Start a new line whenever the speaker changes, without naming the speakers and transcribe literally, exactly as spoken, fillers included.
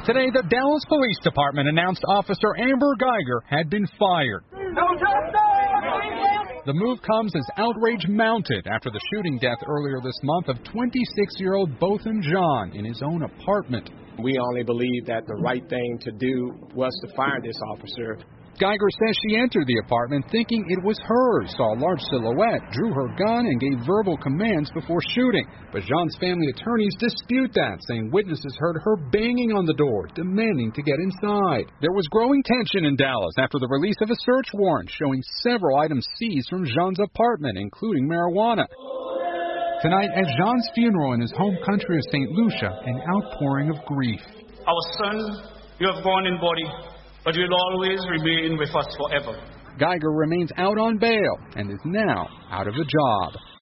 Today, the Dallas Police Department announced Officer Amber Geiger had been fired. The move comes as outrage mounted after the shooting death earlier this month of twenty-six-year-old Botham Jean in his own apartment.
We only believe that the right thing to do was to fire this officer.
Geiger says she entered the apartment thinking it was hers, saw a large silhouette, drew her gun, and gave verbal commands before shooting. But Jean's family attorneys dispute that, saying witnesses heard her banging on the door, demanding to get inside. There was growing tension in Dallas after the release of a search warrant showing several items seized from Jean's apartment, including marijuana. Tonight, at Jean's funeral in his home country of Saint Lucia, an outpouring of grief.
Our son, you have gone in body, but you'll always remain with us forever.
Geiger remains out on bail and is now out of a job.